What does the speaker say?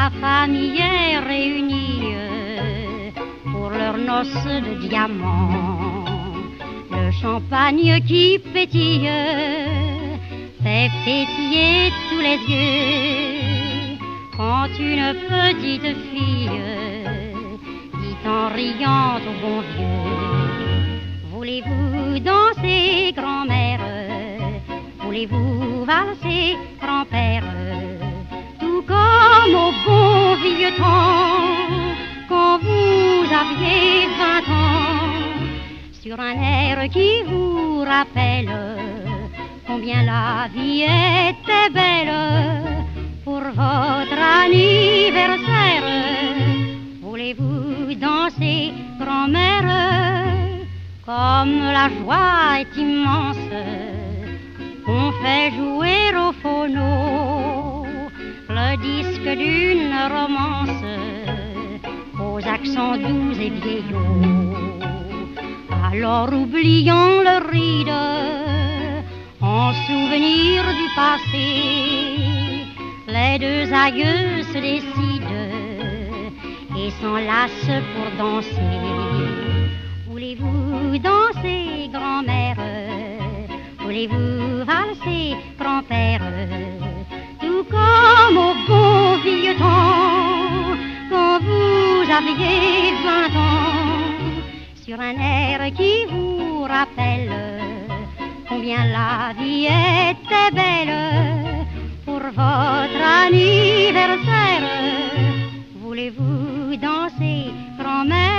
la famille est réunie pour leurs noces de diamants. Le champagne qui pétille fait pétiller tous les yeux quand une petite fille dit en riant au bon vieux: voulez-vous danser, grand-mère? Voulez-vous valser, grand-père? Tout comme au bon vieux temps, quand vous aviez 20 ans, sur un air qui vous rappelle combien la vie était belle. Pour votre anniversaire, voulez-vous danser, grand-mère? Comme la joie est immense, on fait jouer au phono le disque d'une romance aux accents doux et vieillots. Alors oublions le ride, en souvenir du passé, les deux aïeux se décident et s'enlacent pour danser. Voulez-vous danser, grand-mère? Voulez-vous valser, grand-père? Tout comme au bon vieux temps, quand vous aviez 20 ans, sur un air qui vous rappelle combien la vie était belle. Pour votre anniversaire, voulez-vous danser, grand-mère?